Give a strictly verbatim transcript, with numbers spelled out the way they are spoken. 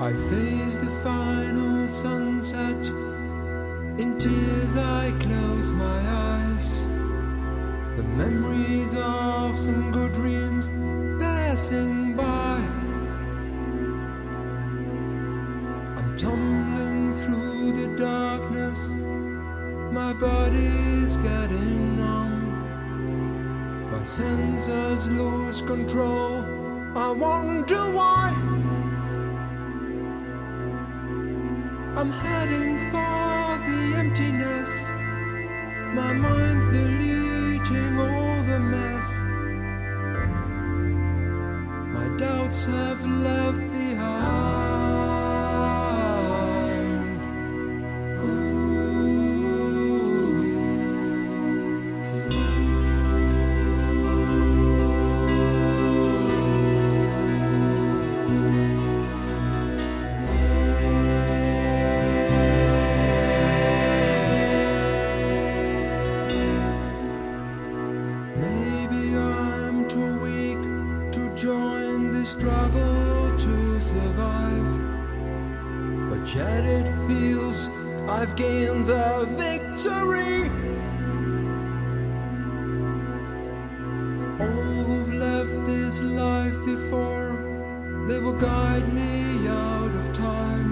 I face the final sunset. In tears I close my eyes. The memories of some good dreams passing by. I'm tumbling through the darkness. My body's getting numb. My senses lose control. I wonder why. I'm heading for the emptiness. My mind's deleting all the mess my doubts have left behind. Join the struggle to survive, but yet it feels I've gained the victory. All who've left this life before, they will guide me out of time.